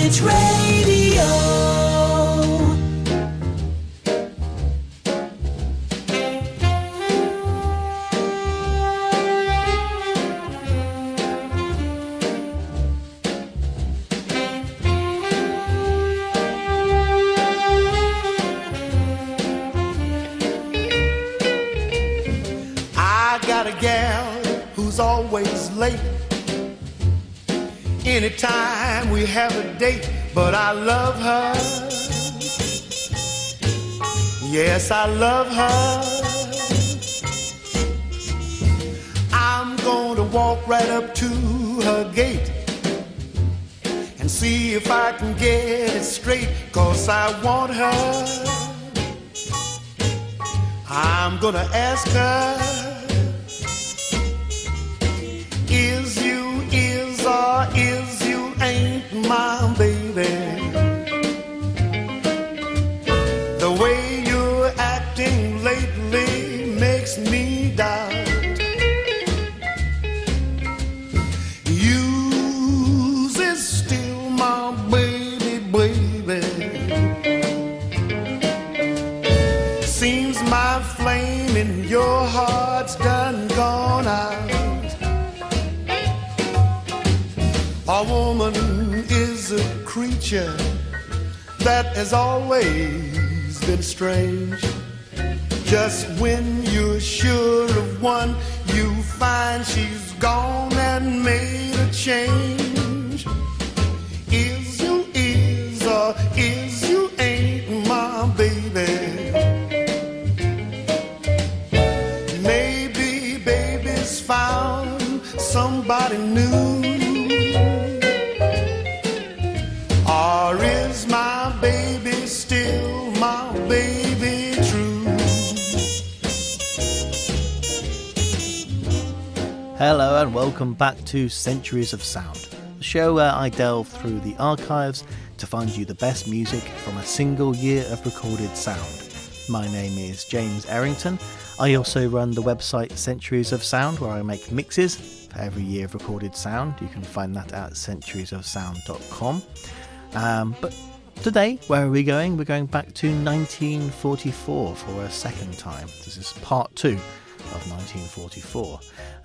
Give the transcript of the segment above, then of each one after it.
Vintage Radio. I got a gal who's always late. Anytime we have a date, but I love her. Yes, I love her. I'm gonna walk right up to her gate and see if I can get it straight, 'cause I want her. I'm gonna ask her, is or is you ain't my baby? The way you're acting lately makes me doubt. You is still my baby, baby. Seems my flame in your heart's done gone out. A woman is a creature that has always been strange. Just when you're sure of one, you find she's gone and made a change. Is you or is you ain't my baby? Maybe baby's found somebody new. Or is my baby still my baby true? Hello and welcome back to Centuries of Sound, the show where I delve through the archives to find you the best music from a single year of recorded sound. My name is James Errington. I also run the website Centuries of Sound, where I make mixes for every year of recorded sound. You can find that at centuriesofsound.com. But today, where are we going? We're going back to 1944 for a second time. This is part 2 of 1944.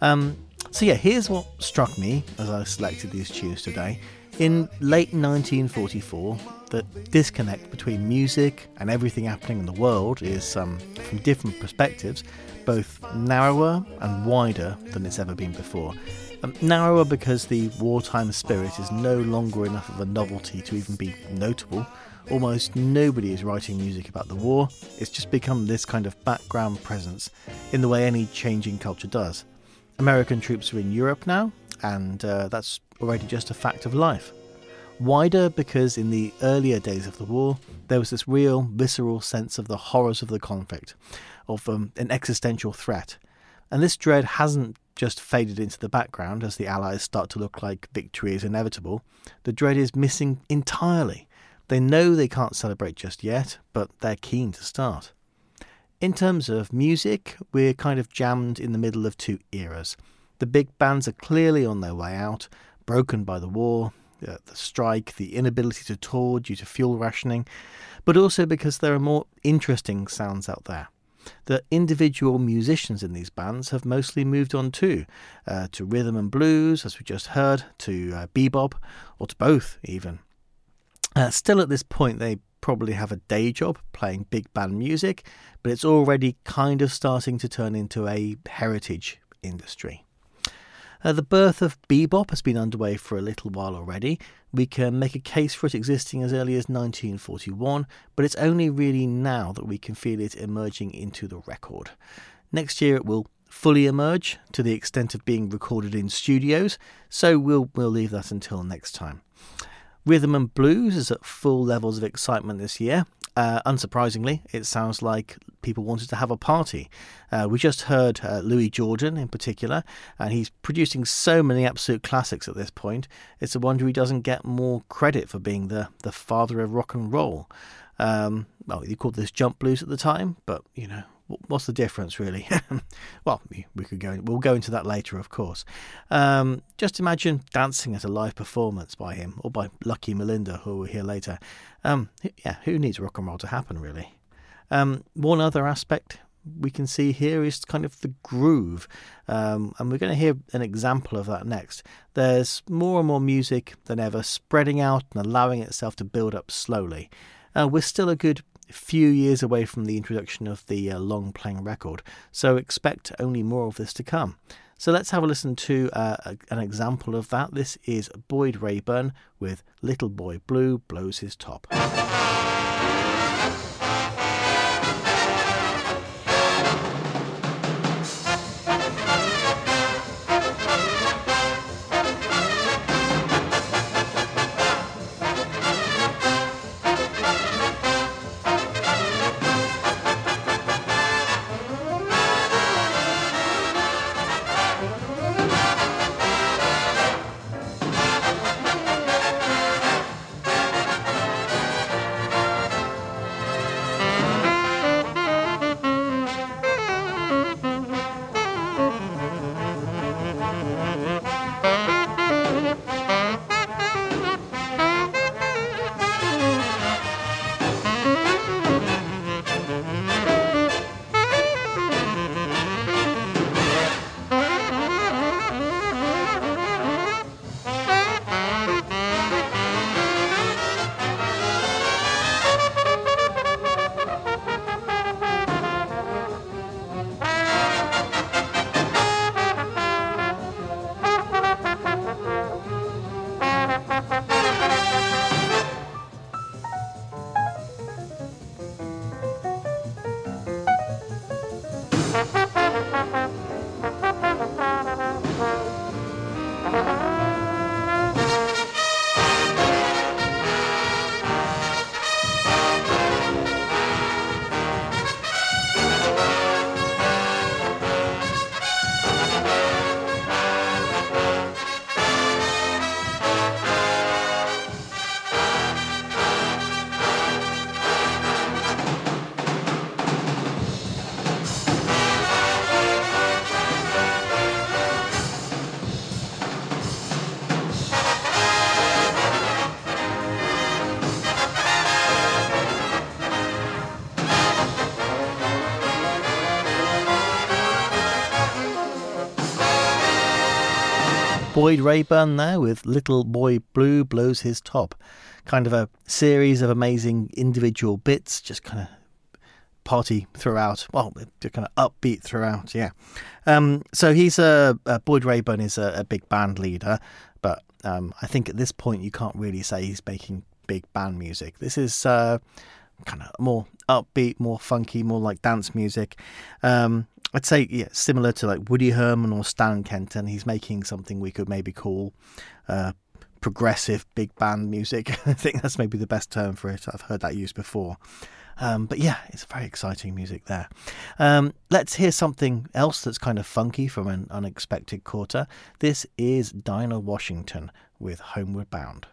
So here's what struck me as I selected these tunes today. In late 1944, the disconnect between music and everything happening in the world is, from different perspectives, both narrower and wider than it's ever been before. Narrower because the wartime spirit is no longer enough of a novelty to even be notable. Almost nobody is writing music about the war. It's just become this kind of background presence in the way any changing culture does. American troops are in Europe now, and that's already just a fact of life. Wider because in the earlier days of the war, there was this real, visceral sense of the horrors of the conflict, of an existential threat. And this dread hasn't just faded into the background as the Allies start to look like victory is inevitable. The dread is missing entirely. They know they can't celebrate just yet, but they're keen to start. In terms of music, we're kind of jammed in the middle of two eras. The big bands are clearly on their way out, broken by the war, the strike, the inability to tour due to fuel rationing, but also because there are more interesting sounds out there. The individual musicians in these bands have mostly moved on too, to rhythm and blues, as we just heard, to bebop, or to both even. Still at this point, they probably have a day job playing big band music, but it's already kind of starting to turn into a heritage industry. The birth of bebop has been underway for a little while already. We can make a case for it existing as early as 1941, but it's only really now that we can feel it emerging into the record. Next year it will fully emerge to the extent of being recorded in studios, so we'll leave that until next time. Rhythm and blues is at full levels of excitement this year. Unsurprisingly, it sounds like people wanted to have a party. We just heard Louis Jordan in particular, and he's producing so many absolute classics at this point. It's a wonder he doesn't get more credit for being the father of rock and roll. Well, he called this jump blues at the time, but, what's the difference, really? Well, we'll go into that later, of course. Just imagine dancing at a live performance by him, or by Lucky Melinda, who we'll hear later. Who needs rock and roll to happen, really? One other aspect we can see here is kind of the groove, and we're going to hear an example of that next. There's more and more music than ever spreading out and allowing itself to build up slowly. We're still a good few years away from the introduction of the long playing record, so expect only more of this to come. So let's have a listen to an example of that. This is Boyd Raeburn with Little Boy Blue Blows His Top. Boyd Raeburn there with Little Boy Blue Blows His Top. Kind of a series of amazing individual bits, just kind of party throughout. Well, they're kind of upbeat throughout, yeah. So he's Boyd Raeburn is a big band leader, but I think at this point you can't really say he's making big band music. This is kind of more upbeat, more funky, more like dance music. I'd say, yeah, similar to like Woody Herman or Stan Kenton. He's making something we could maybe call progressive big band music. I think that's maybe the best term for it. I've heard that used before. But yeah, it's very exciting music there. Let's hear something else that's kind of funky from an unexpected quarter. This is Dinah Washington with Homeward Bound.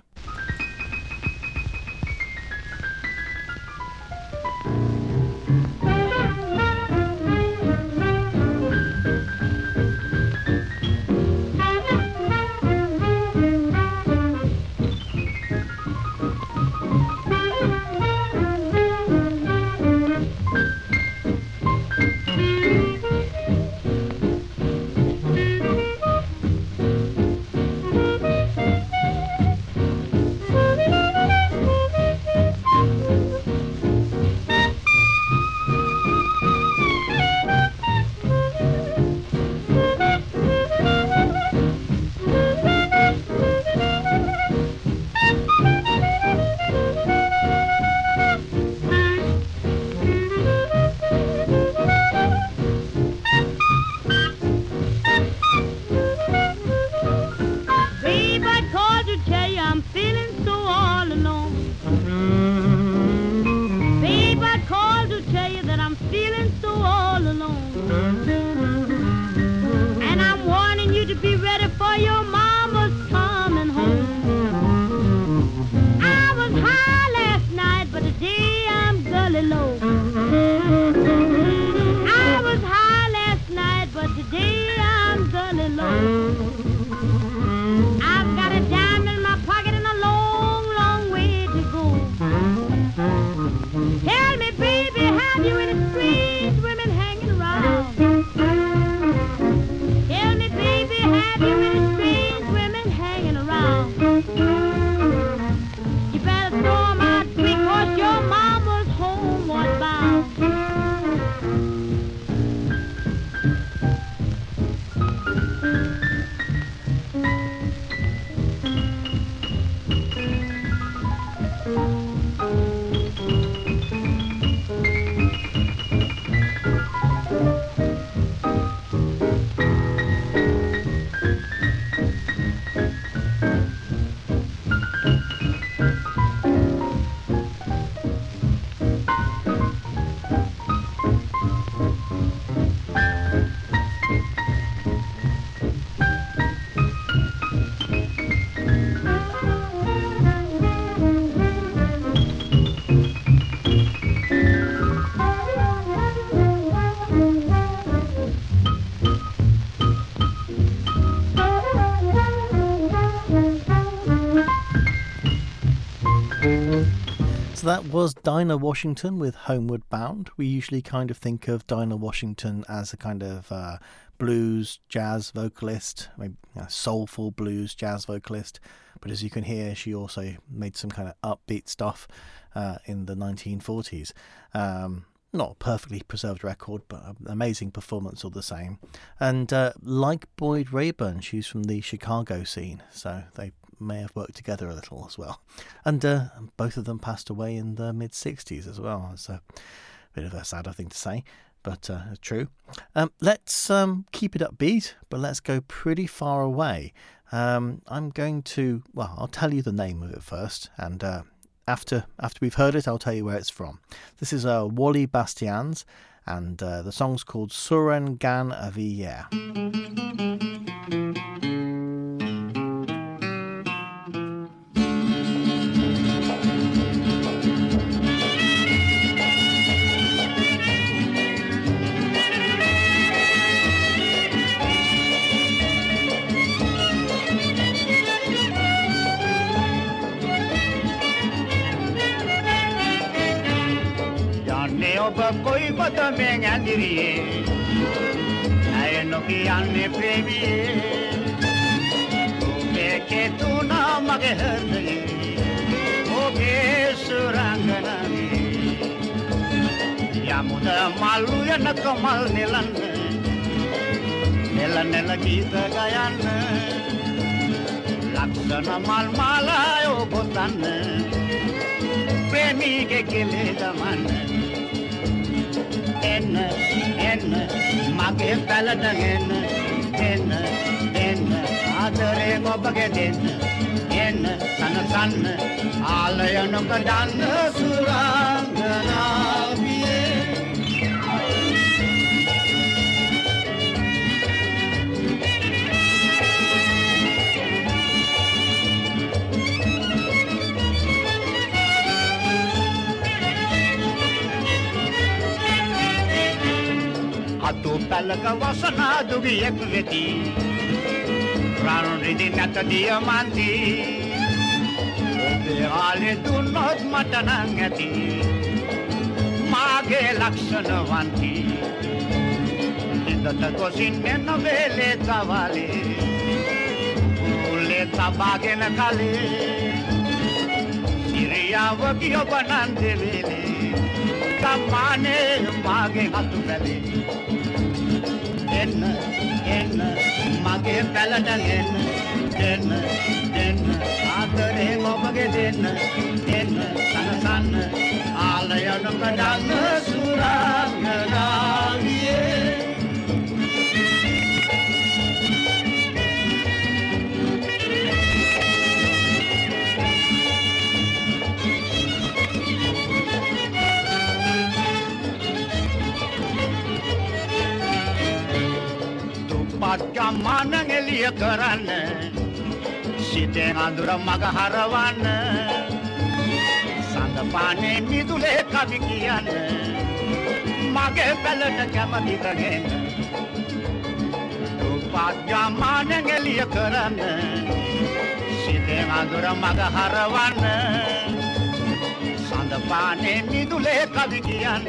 You better throw 'em out quick, 'cause your mama's homeward bound. So that was Dinah Washington with Homeward Bound. We usually kind of think of Dinah Washington as a kind of blues jazz vocalist, maybe soulful blues jazz vocalist. But as you can hear, she also made some kind of upbeat stuff in the 1940s. Not a perfectly preserved record, but an amazing performance all the same. And like Boyd Rayburn, she's from the Chicago scene, so they may have worked together a little as well. And both of them passed away in the mid-60s as well. It's a bit of a sadder thing to say, but true. Let's keep it upbeat, but let's go pretty far away. I'm going to, well, I'll tell you the name of it first, and after we've heard it, I'll tell you where it's from. This is Wally Bastians, and the song's called Suren Gan Avier. Koi bata menga diriye ay no ki anne previye me ke tu na mage hande o ke surangana yamuda malu ya na kamal nelan nela gita gayan laksana mal mala o botan premi ke kele daman en mage palada en adare ngobage en san alayan kadan surangana biye atu palaka wasana dugi ekveti ranri dinata diamanti obe ale dunot matanangati mage lakshanavanti indata kosinne novele tavale ule tabagena kale siriya vagiyo banandevele kamane mage hatu pele en mage paladan en adare ngobage en san alayan kadan surangana biye Pagkamanang eliyakaran Siteng andura magaharawan Sandapane midule kabikian Mage pelata kamaditagen Pagkamanang eliyakaran Siteng andura magaharawan Sandapane midule kabikian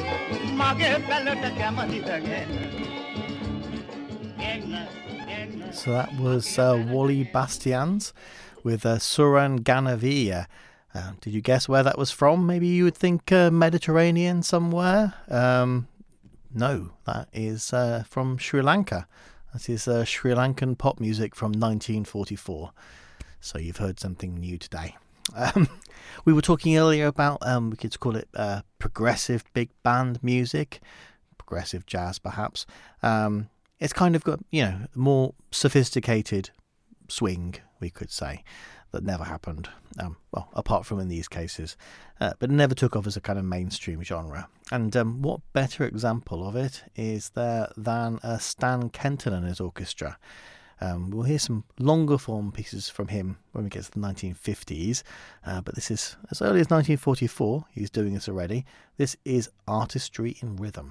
Mage pelata kamaditagen So that was Wally Bastians with Suran Ganavia. Did you guess where that was from? Maybe you would think Mediterranean somewhere. No, that is from Sri Lanka. That is Sri Lankan pop music from 1944. So you've heard something new today. We were talking earlier about, we could call it progressive big band music, progressive jazz perhaps. It's kind of got, more sophisticated swing, we could say, that never happened. Well, apart from in these cases. But it never took off as a kind of mainstream genre. And what better example of it is there than Stan Kenton and his orchestra. We'll hear some longer form pieces from him when we get to the 1950s. But this is as early as 1944. He's doing this already. This is Artistry in Rhythm.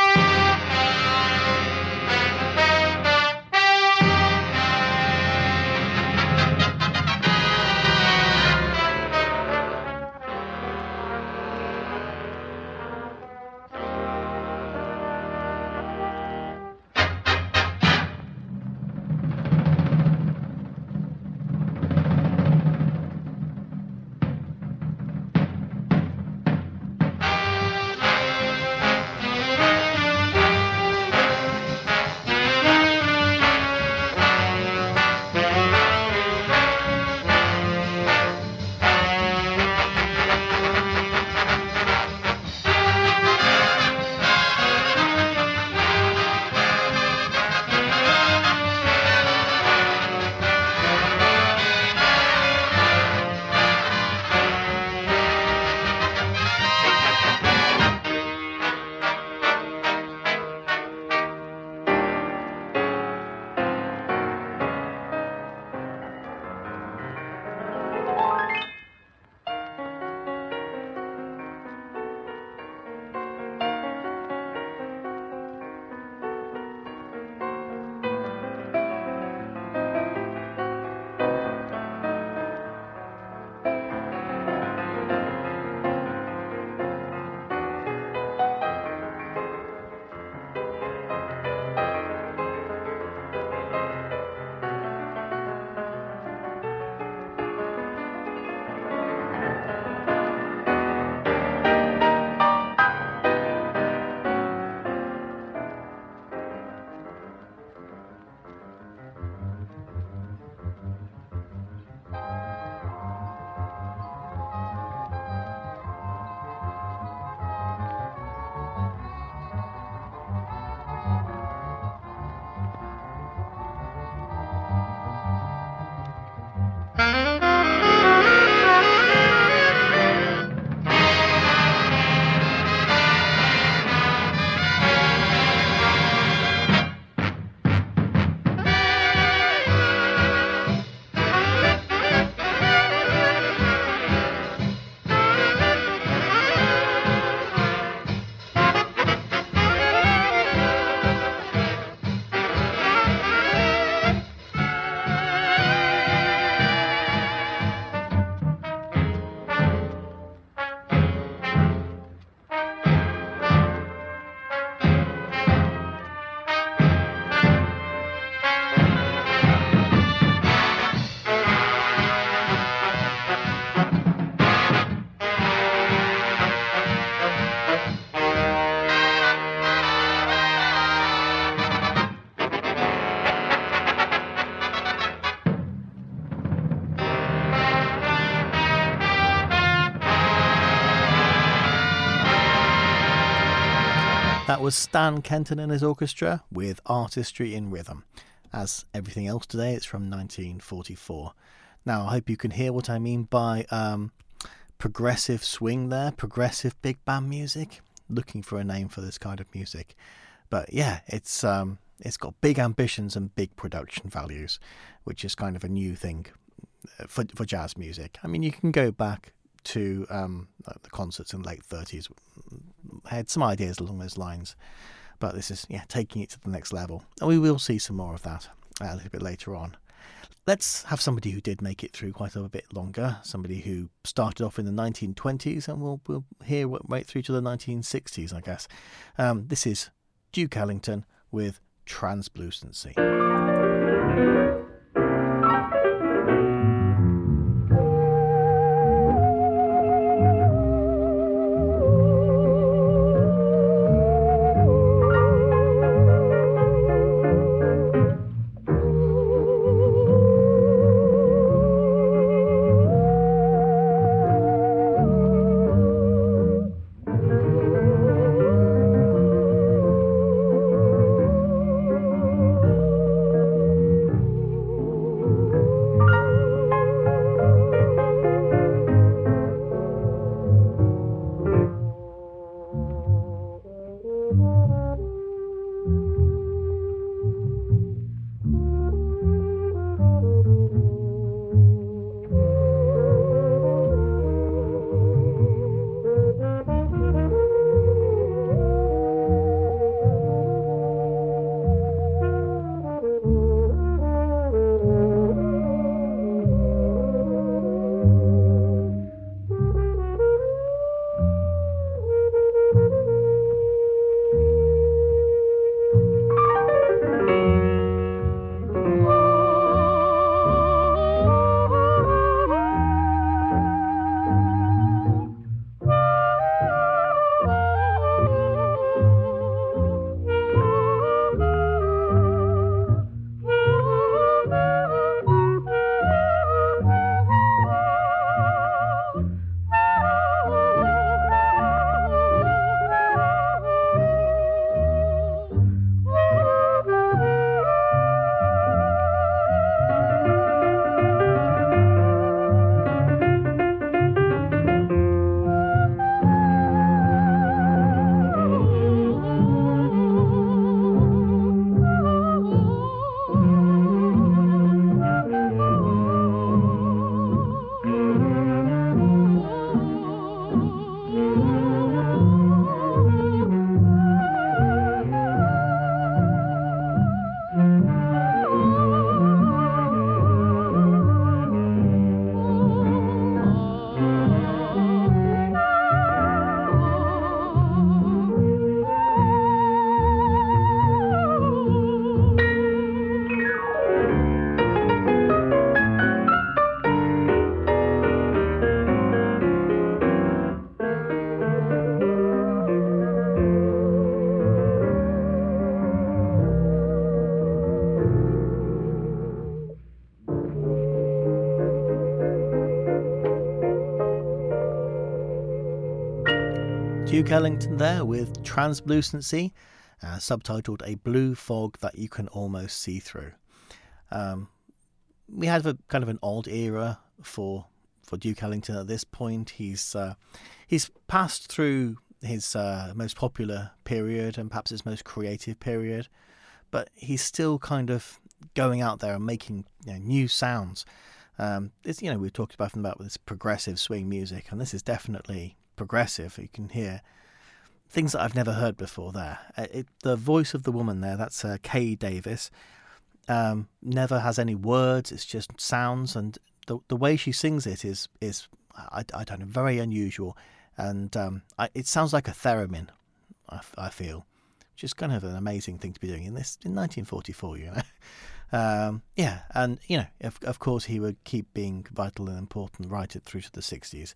That was Stan Kenton and his orchestra with Artistry in Rhythm. As everything else today, it's from 1944. Now, I hope you can hear what I mean by progressive swing there, progressive big band music. Looking for a name for this kind of music. But yeah, it's got big ambitions and big production values, which is kind of a new thing for jazz music. I mean, you can go back to the concerts in the late 30s. I had some ideas along those lines, but this is taking it to the next level, and we will see some more of that a little bit later on. Let's have somebody who did make it through quite a bit longer, somebody who started off in the 1920s, and we'll hear right through to the 1960s, I guess. This is Duke Ellington with Translucency. Duke Ellington there with Translucency, subtitled A Blue Fog That You Can Almost See Through. We had a kind of an odd era for Duke Ellington at this point. He's passed through his most popular period and perhaps his most creative period, but he's still kind of going out there and making new sounds. We talked about this progressive swing music, and this is definitely progressive. You can hear things that I've never heard before there. The voice of the woman there, that's Kay Davis, never has any words. It's just sounds, and the way she sings it is I don't know, very unusual, and it sounds like a theremin. I feel, which is kind of an amazing thing to be doing in 1944. And of course he would keep being vital and important right through to the 60s.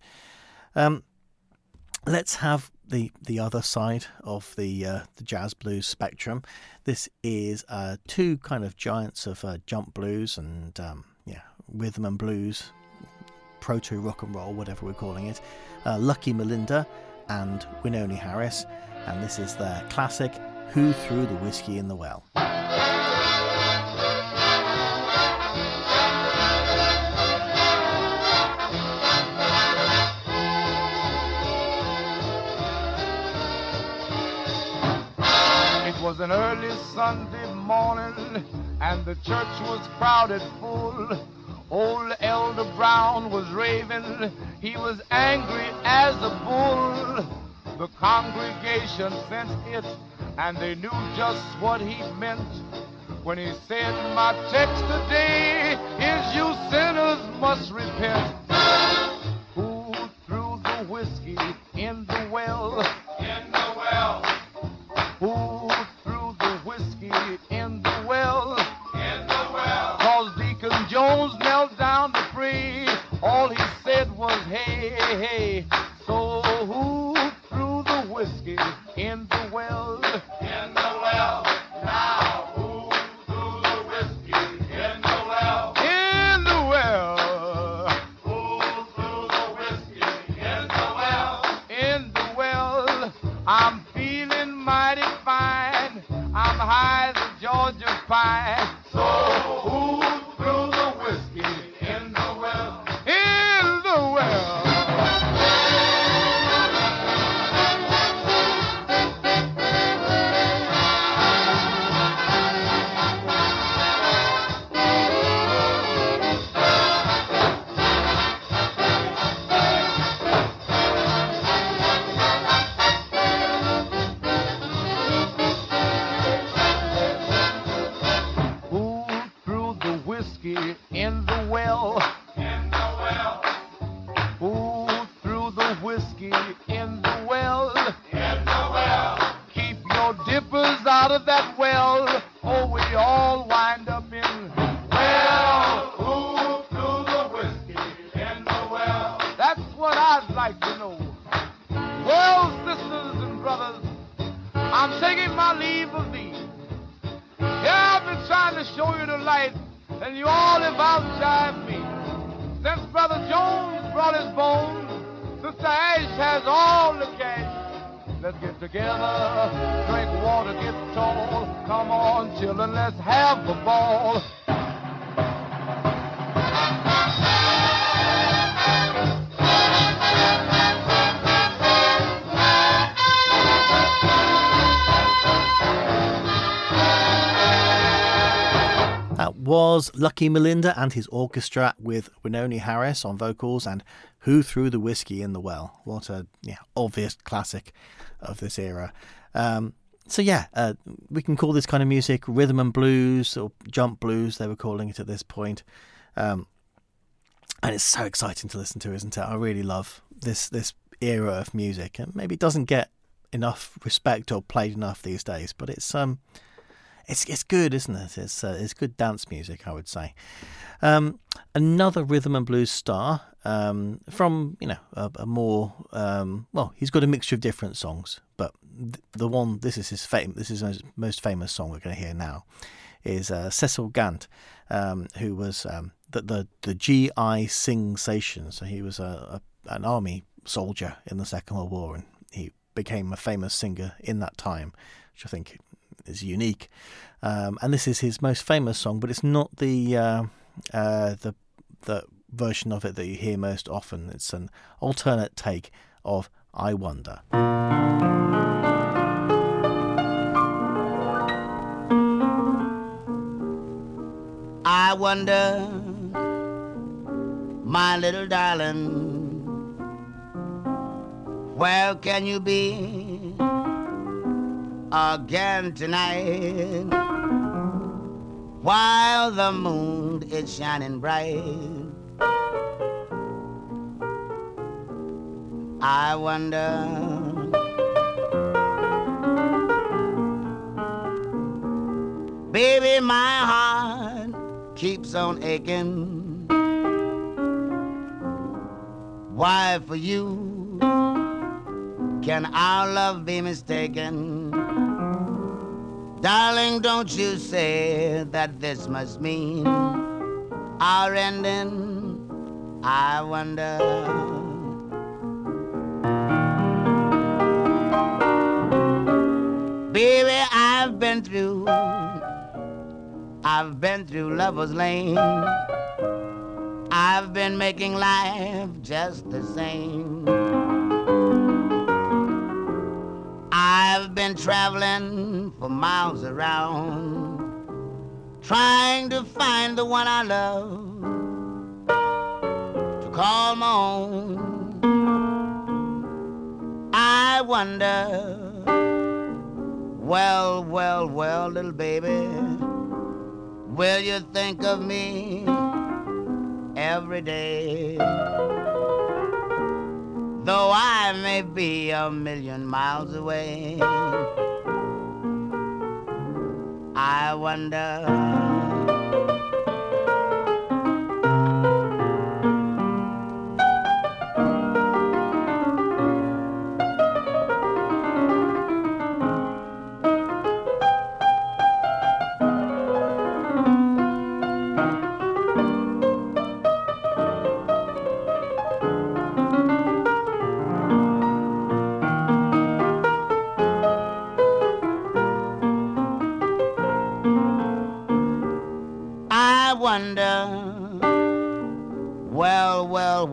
Let's have the other side of the jazz blues spectrum. This is two kind of giants of jump blues and rhythm and blues, proto rock and roll, whatever we're calling it. Lucky Melinda and Wynonie Harris, and this is their classic "Who Threw the Whiskey in the Well." It was an early Sunday morning, and the church was crowded full. Old Elder Brown was raving, he was angry as a bull. The congregation sensed it, and they knew just what he meant when he said, "My text today is you sinners must repent." Who threw the whiskey in the well? In the well. Who threw the whiskey in the well? In the well. was hey, hey. So who threw the whiskey in the well? In the well. Now who threw the whiskey in the well? In the well. Who threw the whiskey in the well? In the well. I'm feeling mighty fine. I'm high as a Georgia pine. So who threw the whiskey in the well? In the well. In the well. In the well. Who threw the whiskey in the well? In the well. Keep your dippers out of that well, or we all wind up in Well, who threw the whiskey in the well? That's what I'd like to know. Well, sisters and brothers, I'm taking my leave of thee. Yeah, I've been trying to show you the light, and you all have outjived me. Since Brother Jones brought his bones, Sister Ash has all the cash. Let's get together, drink water, get tall. Come on, children, let's have a ball. That was Lucky Melinda and his orchestra with Wynonie Harris on vocals and Who Threw the Whiskey in the Well. What a obvious classic of this era. We can call this kind of music rhythm and blues, or jump blues they were calling it at this point. And it's so exciting to listen to, isn't it? I really love this era of music, and maybe it doesn't get enough respect or played enough these days, but it's good, isn't it? It's good dance music, I would say. Another rhythm and blues star from a more he's got a mixture of different songs, but this is his most famous song we're going to hear now is Cecil Gant, who was the GI sensation. So he was an army soldier in the Second World War, and he became a famous singer in that time, which I think is unique. And this is his most famous song, but it's not the version of it that you hear most often. It's an alternate take of I Wonder. I wonder, my little darling, where can you be again tonight, while the moon is shining bright? I wonder, baby, my heart keeps on aching. Why for you can our love be mistaken? Darling, don't you say that this must mean our ending? I wonder. Baby, I've been through Lover's Lane. I've been making life just the same. I've been traveling for miles around, trying to find the one I love to call my own. I wonder, well, little baby, will you think of me every day? Though I may be a million miles away, I wonder.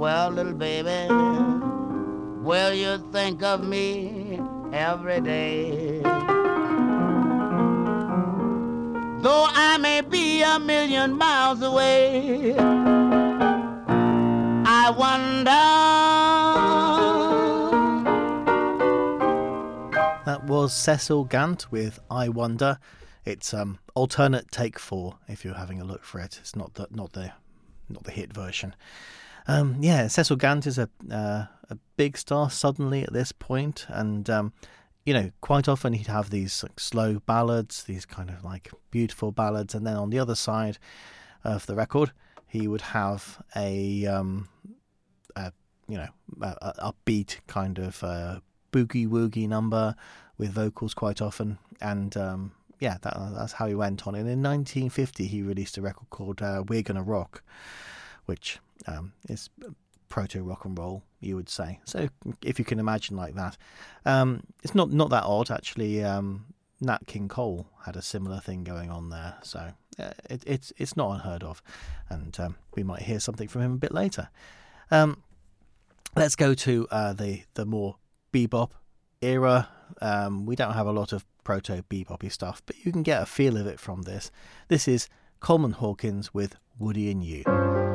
well, little baby, will you think of me every day? Though I may be a million miles away, I wonder. That was Cecil Gant with I Wonder. It's alternate take 4 if you're having a look for it. It's not the hit version. Cecil Gant is a big star suddenly at this point, and quite often he'd have these like, slow ballads, these kind of like beautiful ballads, and then on the other side of the record he would have a upbeat kind of boogie woogie number with vocals quite often, and that's how he went on. And in 1950 he released a record called We're Gonna Rock, which is proto rock and roll, you would say. So if you can imagine like that, it's not that odd actually. Nat King Cole had a similar thing going on there, so it's not unheard of, and we might hear something from him a bit later. Let's go to the more bebop era. We don't have a lot of proto beboppy stuff, but you can get a feel of it from this. This is Coleman Hawkins with Woody and You.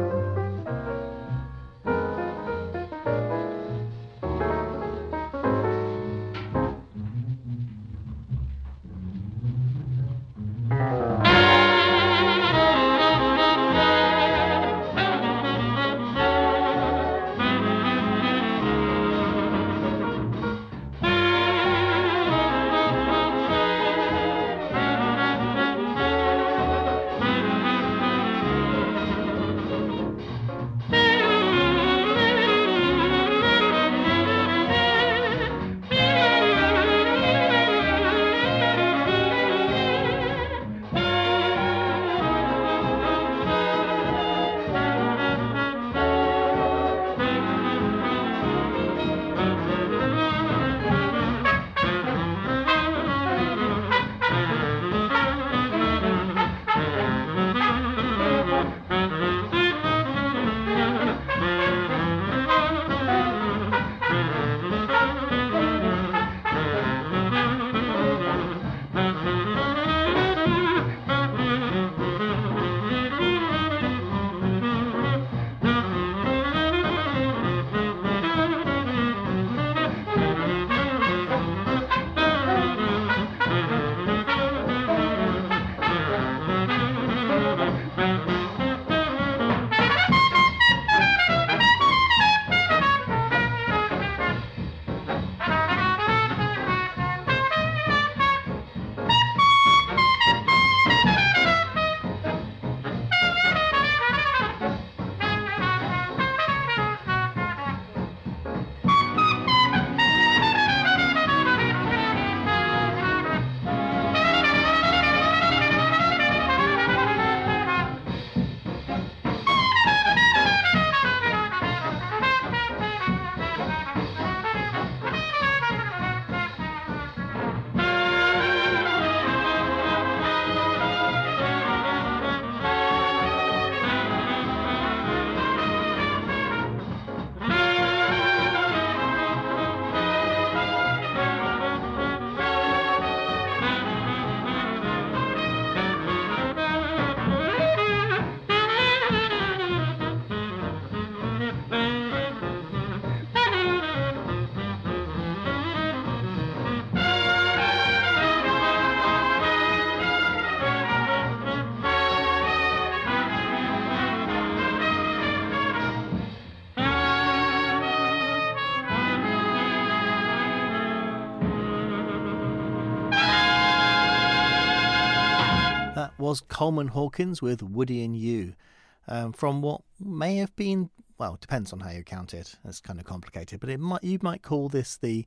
Was Coleman Hawkins with Woody and You, from what may have been, well, it depends on how you count it. It's kind of complicated, but you might call this the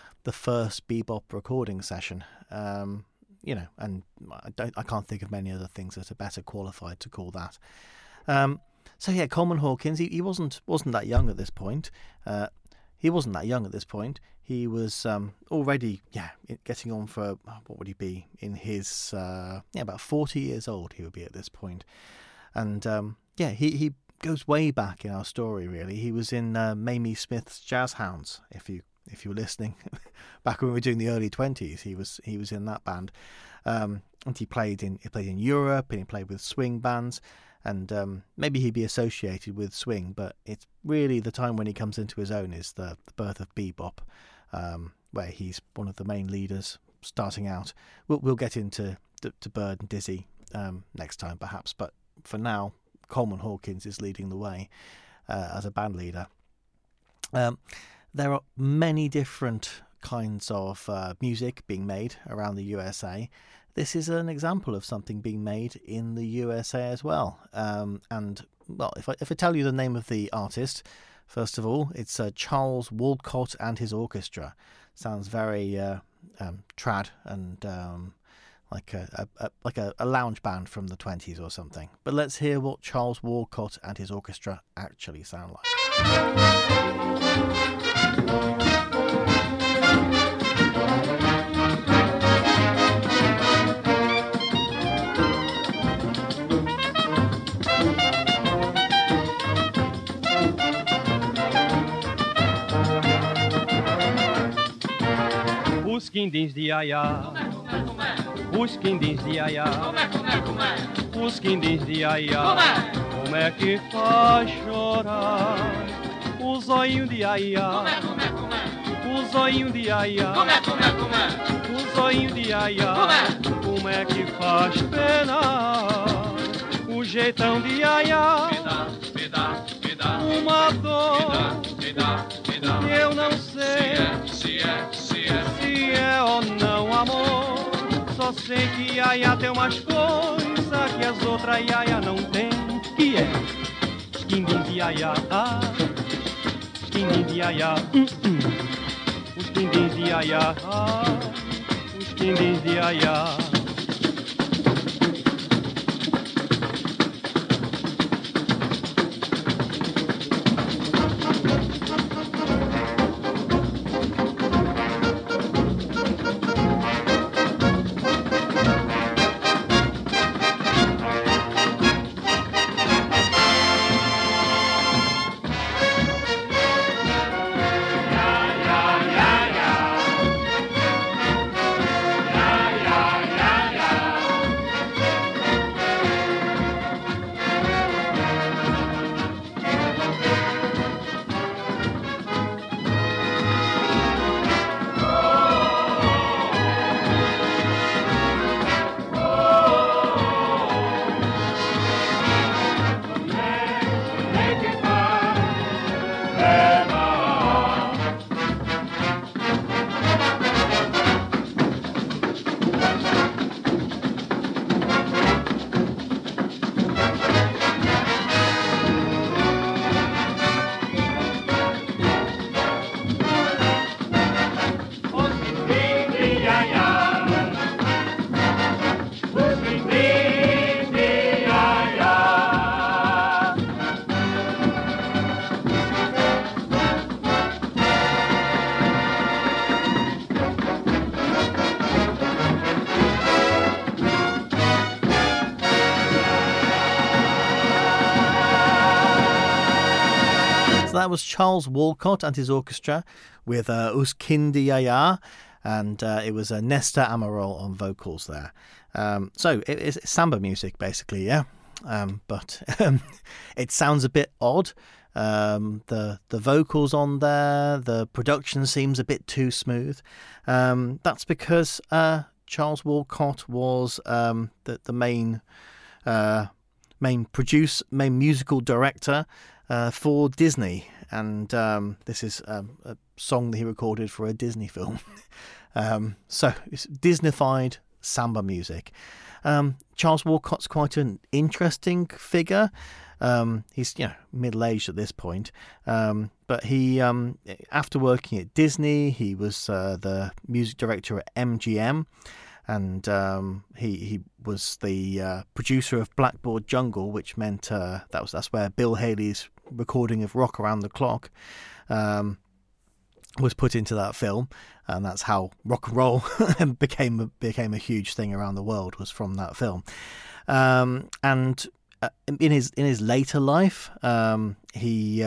first bebop recording session. And I can't think of many other things that are better qualified to call that. So yeah, Coleman Hawkins, he wasn't that young at this point. He was already, getting on for, what would he be, in his, about 40 years old he would be at this point. And, he goes way back in our story, really. He was in Mamie Smith's Jazz Hounds, if you were listening. Back when we were doing the early 20s, he was in that band. And he played in Europe, and he played with swing bands. And maybe he'd be associated with swing, but it's really the time when he comes into his own is the birth of bebop, where he's one of the main leaders starting out. We'll get into to Bird and Dizzy next time, perhaps. But for now, Coleman Hawkins is leading the way as a band leader. There are many different kinds of music being made around the USA. This is an example of something being made in the USA as well. And well, if I tell you the name of the artist, first of all, it's Charles Walcott and his orchestra. Sounds very trad and like a lounge band from the 20s or something. But let's hear what Charles Walcott and his orchestra actually sound like. Os quindins de Iaiá, os quindins de Iaiá, os quindins de Iaiá, como é que faz chorar? O zoinho de Iaiá, o zoinho de Iaiá, o zoinho de Iaiá, como é que faz penar? O jeitão de Iaiá, uma dor, eu não sei se é ou não amor. Só sei que Iaiá tem umas coisas que as outras Iaiá não tem. Que é quindim de Iaiá, quindim de Iaiá, os quindins de Iaiá, os quindins de Iaiá. That was Charles Walcott and his orchestra with Os Quindins de Iaiá, and it was Nestor Amaral on vocals there. So it's samba music, basically, yeah. But it sounds a bit odd. The vocals on there, the production seems a bit too smooth. That's because Charles Walcott was the main musical director for Disney, and this is a song that he recorded for a Disney film. So it's Disneyfied samba music. Charles Walcott's quite an interesting figure. He's middle-aged at this point, but he after working at Disney, he was the music director at MGM, and he was the producer of Blackboard Jungle, which meant that's where Bill Haley's recording of Rock Around the Clock was put into that film, and that's how rock and roll became a huge thing around the world, was from that film. And in his later life, he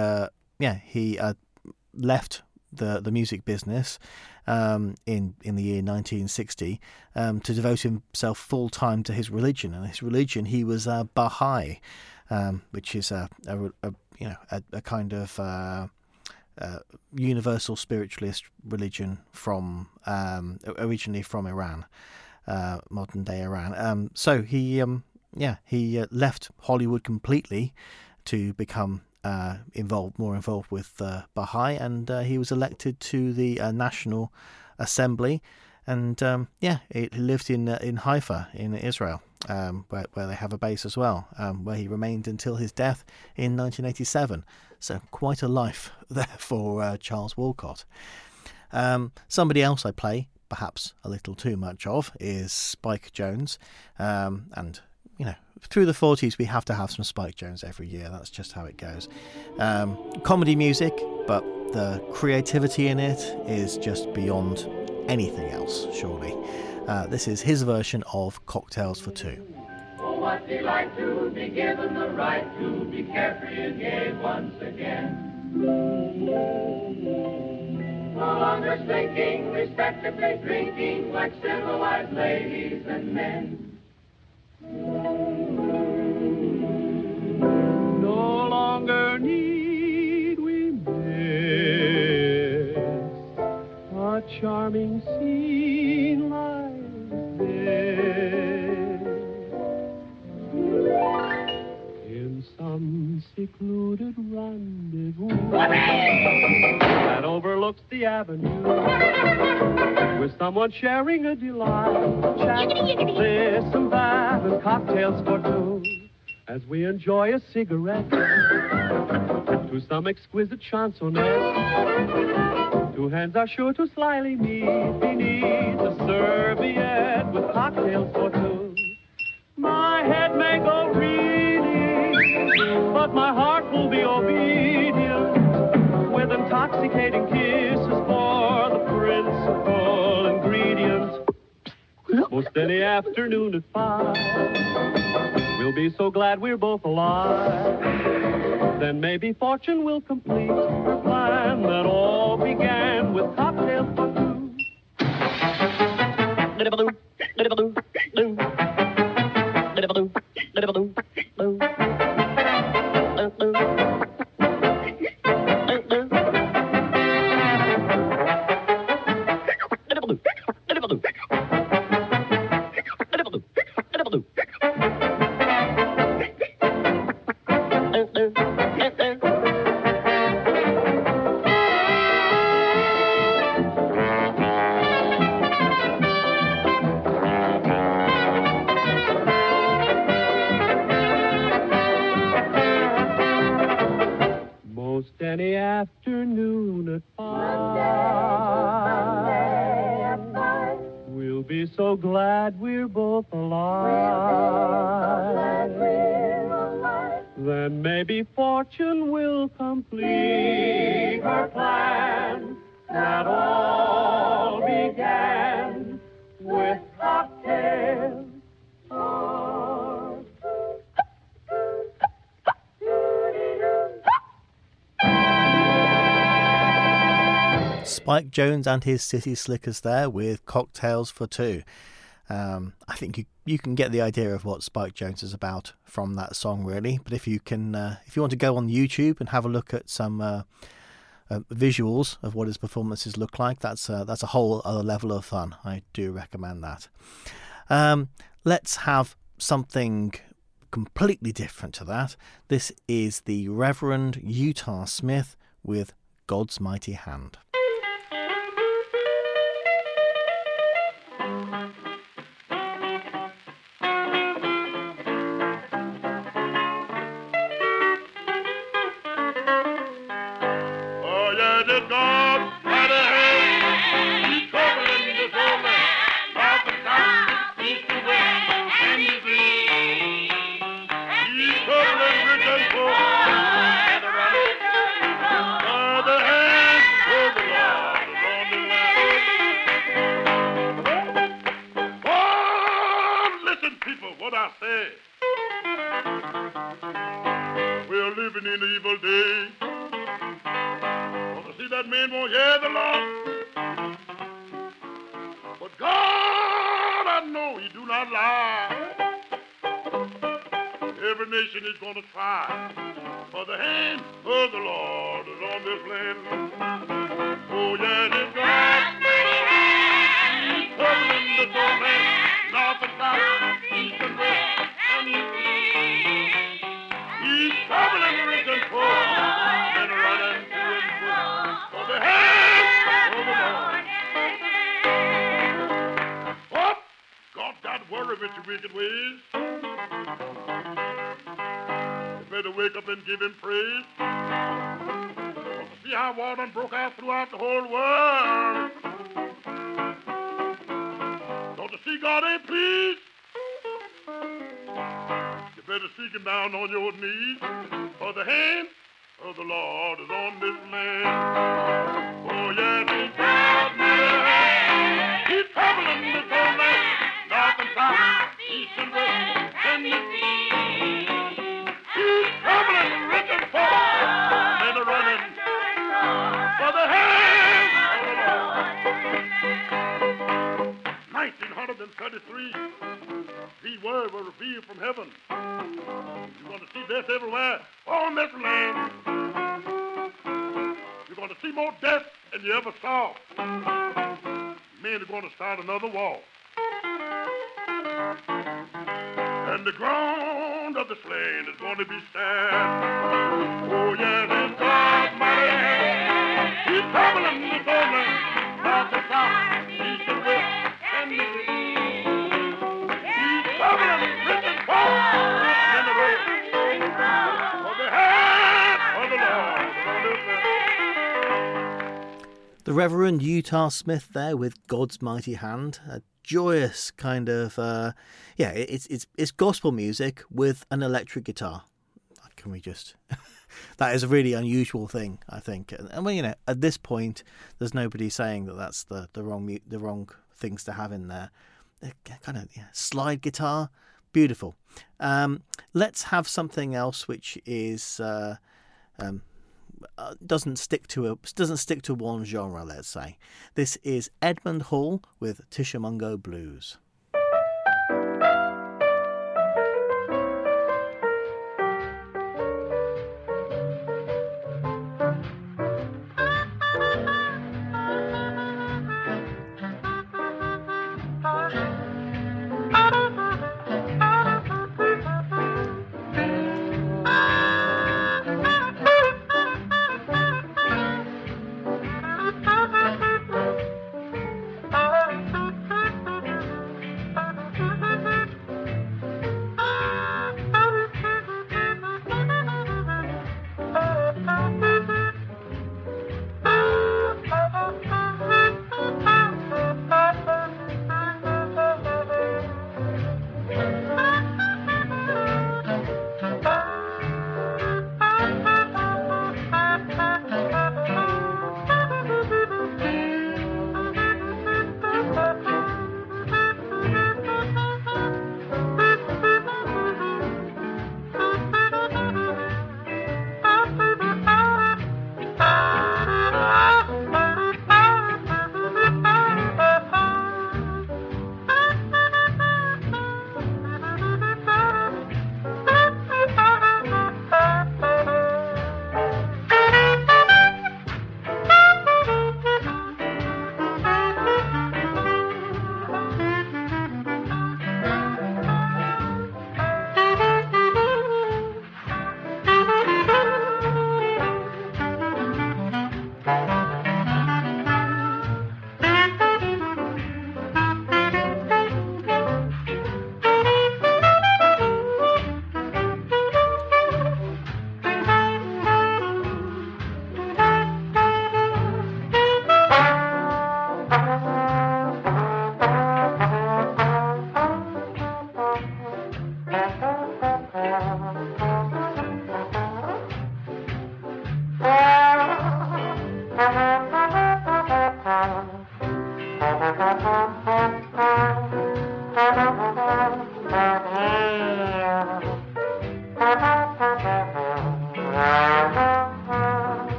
left the music business in the year 1960 to devote himself full time to his religion. And his religion, he was Baha'i, which is a kind of universal spiritualist religion from originally from Iran, modern day Iran. So he left Hollywood completely to become more involved with Baha'i, and he was elected to the National Assembly, and he lived in Haifa in Israel, where they have a base as well, where he remained until his death in 1987. So quite a life there for Charles Walcott. Somebody else I play perhaps a little too much of is Spike Jones, and through the 40s we have to have some Spike Jones every year. That's just how it goes. Comedy music, but the creativity in it is just beyond anything else, surely. This is his version of Cocktails for Two. Oh, what's he like to be given the right to be carefree and gay once again? No longer thinking, respectably drinking like civilized ladies and men. No longer need we miss a charming scene like this in some secluded rendezvous that overlooks the avenue, with someone sharing a delight, chat, this and that, and cocktails for two, as we enjoy a cigarette to some exquisite chansonette. Two hands are sure to slyly meet beneath a serviette with cocktails for two. My head may go reeling, but my heart will be obedient, with intoxicating kisses for the principal ingredient. Most any afternoon at 5, we'll be so glad we're both alive. Then maybe fortune will complete the plan that all began with cocktails for two. Any afternoon at 5, we'll be so glad we're both alive. Then maybe fortune will complete her plan that all began with cocktails for Spike Jones and his City Slickers there with Cocktails for Two. I think you can get the idea of what Spike Jones is about from that song, really. But if you want to go on YouTube and have a look at some visuals of what his performances look like, that's a whole other level of fun. I do recommend that. Let's have something completely different to that. This is the Reverend Utah Smith with God's Mighty Hand. in the evil day. Want to see that man won't hear the Lord. But God, I know he do not lie. Every nation is going to try, for the hand of the Lord is on this land. Oh, yes, it's God. He's covering the doorman, north and south, east and west, and east. He's covering the rich and poor, and running to and fro, for the hand of the Lord. What? God got worried with your wicked ways. To wake up and give him praise. See how war done broke out throughout the whole world. Don't you see God ain't pleased? You better seek him down on your knees, for the hand of the Lord is on this land. Oh yes, he's God, man. He's troubling the whole land, north and south, east and west, and the he's troubling the rich and poor, and running for the hand of the Lord. 1933, these words were revealed from heaven. You're going to see death everywhere on this land. You're going to see more death than you ever saw. Men are going to start another war. And the ground of the slain is going to be sad. Oh, yes, it's God's mighty hand. He's troubling the doorman, north and south, east and west, and the east. He's troubling rich and poor, and the rich. For the hand of the Lord. The Reverend Utah Smith there with God's Mighty Hand. A joyous kind of it's gospel music with an electric guitar. Can we just that is a really unusual thing, I think. And well, you know, at this point there's nobody saying that that's the wrong things to have in there. Kind of slide guitar, beautiful. Let's have something else which is doesn't stick to one genre, let's say. This is Edmund Hall with Tishomungo Blues.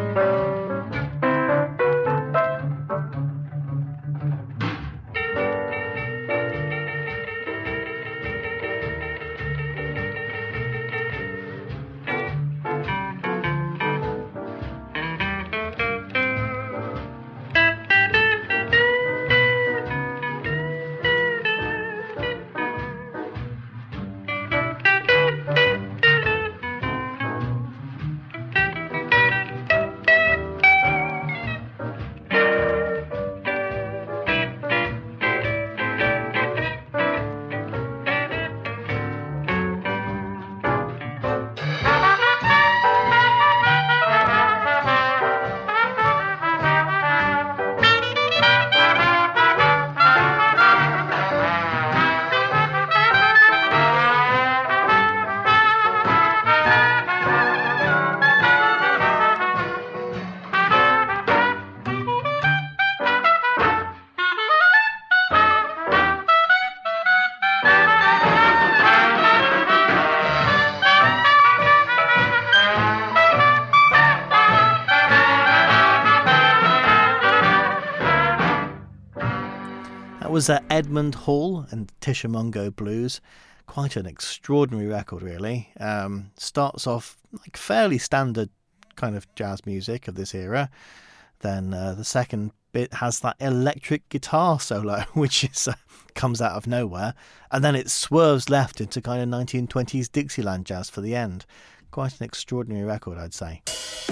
That was Edmund Hall and Tishomingo Blues. Quite an extraordinary record, really. Starts off like fairly standard kind of jazz music of this era. Then the second bit has that electric guitar solo, which is comes out of nowhere, and then it swerves left into kind of 1920s Dixieland jazz for the end. Quite an extraordinary record, I'd say.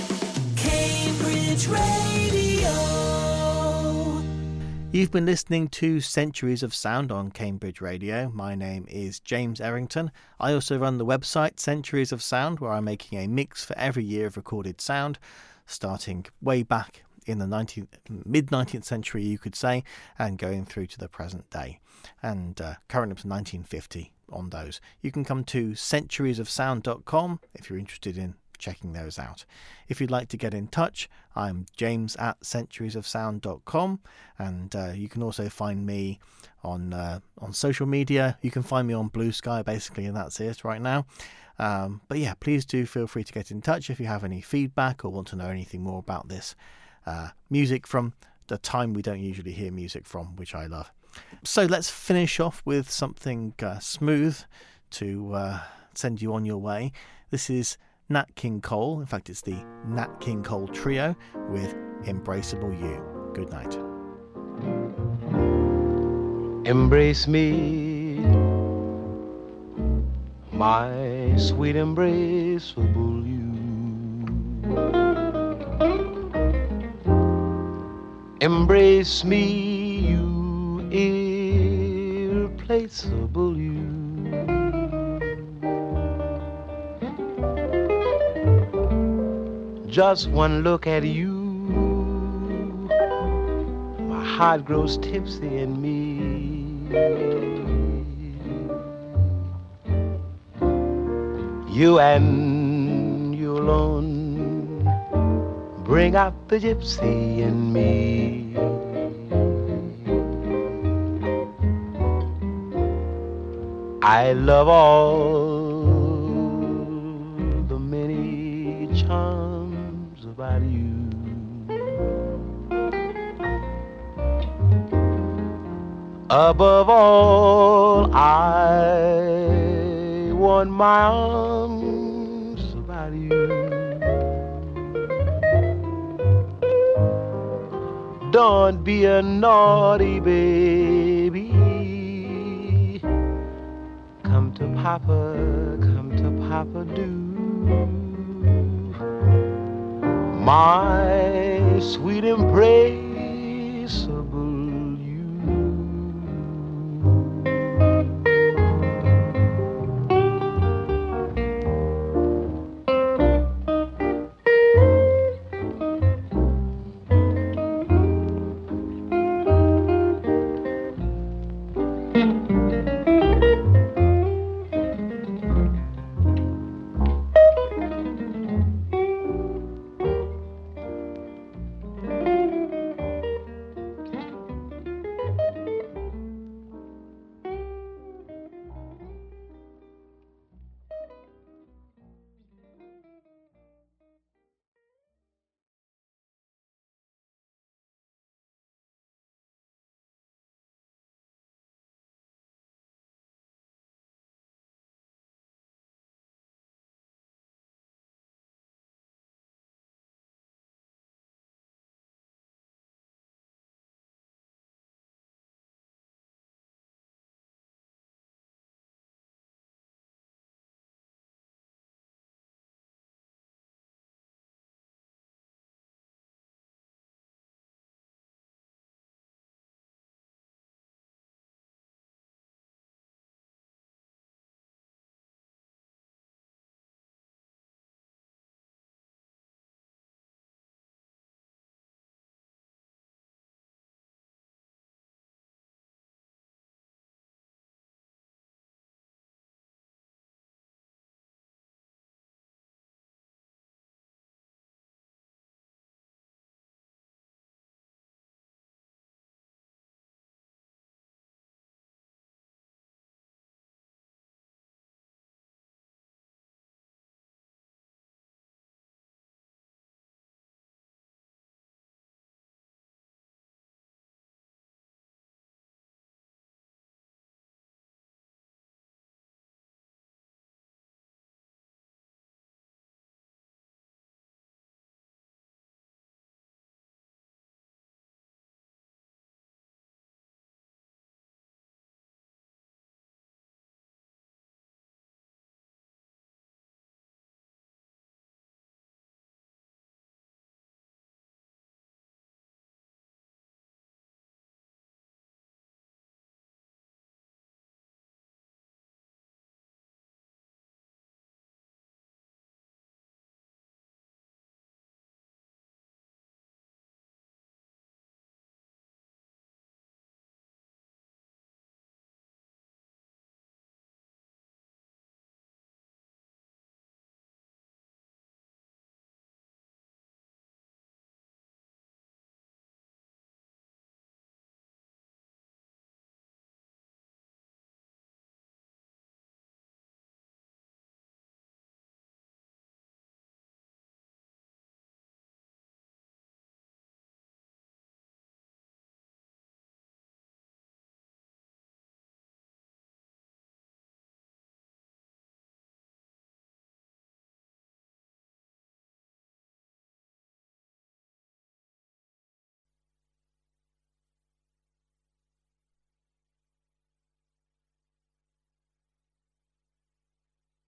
Cambridge Radio. You've been listening to Centuries of Sound on Cambridge Radio. My name is James Errington. I also run the website Centuries of Sound, where I'm making a mix for every year of recorded sound, starting way back in the mid-19th century, you could say, and going through to the present day. And currently up to 1950 on those. You can come to centuriesofsound.com if you're interested in checking those out. If you'd like to get in touch, I'm james@centuriesofsound.com, and you can also find me on social media. You can find me on Blue Sky, basically, and that's it right now. But yeah, please do feel free to get in touch if you have any feedback or want to know anything more about this music from the time we don't usually hear music from, which I love. So let's finish off with something smooth to send you on your way. This is Nat King Cole. In fact, it's the Nat King Cole Trio with Embraceable You. Good night. Embrace me, my sweet embraceable you. Embrace me, you irreplaceable you. Just one look at you, my heart grows tipsy in me. You and you alone bring out the gypsy in me. I love all the many charms about you. Above all, I want my arms about you. Don't be a naughty baby. Come to Papa do. My sweet embrace